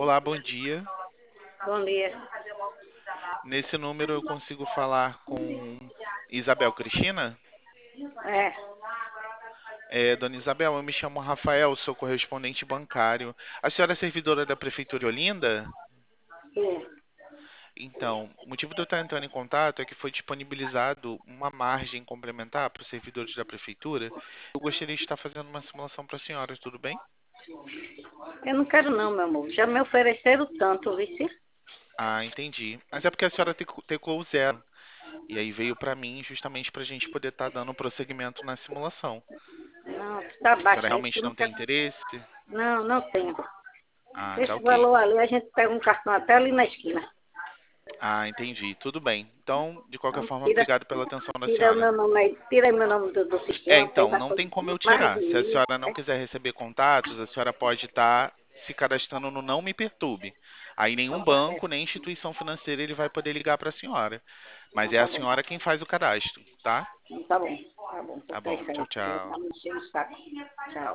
Olá, bom dia. Bom dia. Nesse número eu consigo falar com Isabel Cristina? É, Dona Isabel, eu me chamo Rafael, sou correspondente bancário. A senhora é servidora da Prefeitura de Olinda? sim. Então, o motivo de eu estar entrando em contato é que foi disponibilizado uma margem complementar para os servidores da Prefeitura. Eu gostaria de estar fazendo uma simulação para a senhora, tudo bem? Eu não quero não, meu amor. Já me ofereceram tanto, vice. Ah, entendi. Mas é porque a senhora tecou o zero. E aí veio para mim justamente para a gente poder estar dando prosseguimento na simulação. Não, tá A senhora baixo aí, realmente eu não não tem quero. interesse? Não, não tenho. Ah, tá Esse ok. valor ali, a gente pega um cartão até ali na esquina. Ah, entendi. Tudo bem. Então, de qualquer Então, forma, tira, obrigado pela atenção da tira o senhora. meu nome aí, tira aí meu nome do sistema, porque Então, vai não tem como eu mais de tirar. Se a mil, senhora não né? quiser receber contatos, a senhora pode estar se cadastrando no Não Me Perturbe. Aí nenhum Então tá banco, certo. nem instituição financeira ele vai poder ligar para a senhora. Mas Não, é a tá bom. senhora quem faz o cadastro, tá? Tá bom. Vou Tá bom. deixar Tchau, isso. Tá tchau. me enchendo o saco. Tchau.